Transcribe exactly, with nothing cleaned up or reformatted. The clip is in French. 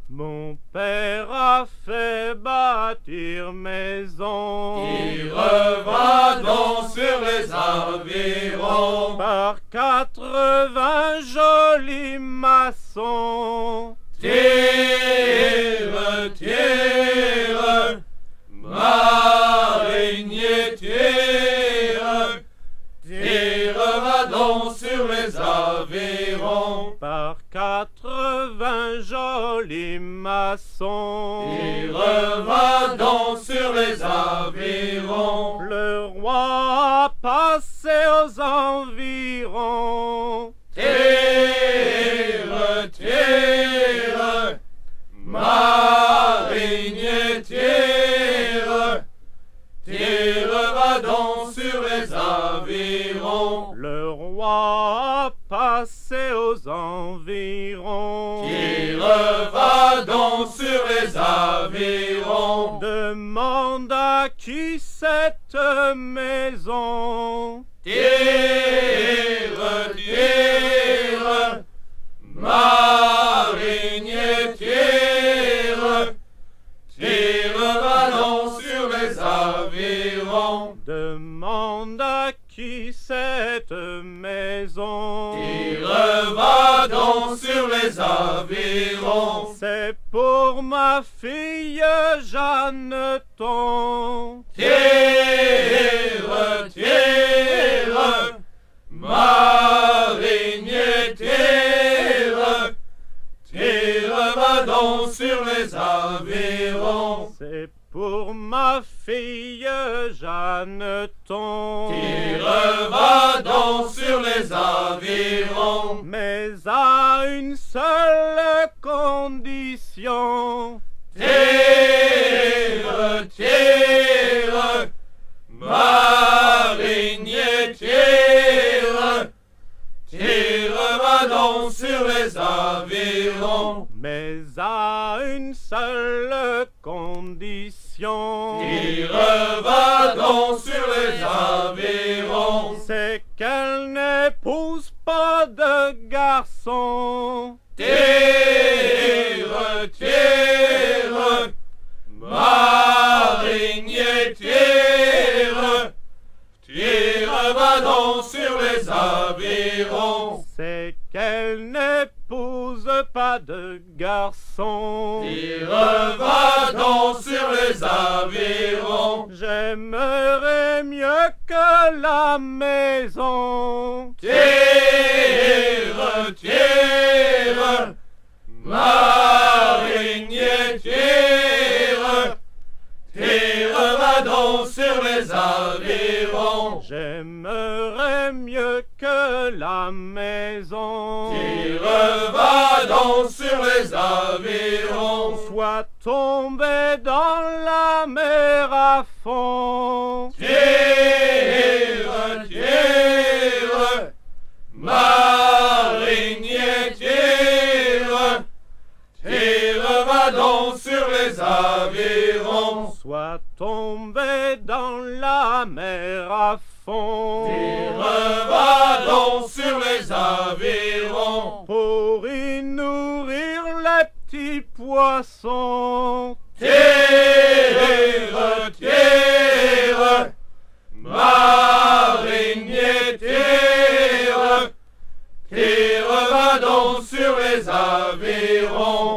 Mon père a fait bâtir maison. Tire va donc sur les environs Par quatre-vingts jolis maçons. Tire, tire, marinier, tire, tire va donc sur les environs Par quatre-vingts jolis maçons. Tire va donc sur les environs. Le roi a passé aux environs. Tire, tire, marinier, tire, tire va donc sur les environs. Le roi a passé aux environs. Tire va donc sur les environs. Demande à qui cette maison. Tire, tire, marinier, tire, tire va donc sur les environs. Demande à qui cette maison. Tire va donc sur les environs. C'est pour ma fille Jeanneton. Tire, tire, marinier, tire, tire va donc sur les environs. C'est pour ma fille Jeanneton. Tire va donc sur les environs. Mais à une seule condition. Tire, tire, marinier, tire, tire va donc sur les environs. Mais à une seule condition. Tire va donc sur les environs. C'est qu'elle n'épouse pas de garçon. Tire, tire, marinier, tire, tire va donc sur les environs. C'est qu'elle n'épouse pas de garçon. Tire va donc sur les environs. J'aimerais mieux que la maison. Tire, tire, marinier, tire, tire va donc sur les environs. J'aimerais mieux que la maison. Tire va donc sur les environs. Soit tombé dans la mer à fond. Tire, tire, marinier, tire, tire va donc sur les environs. Soit tombé dans la mer à fond. Tire va donc sur les environs. Pour y nourrir les petits poissons. Tire, tire, marinier, tire, tire va donc sur les environs.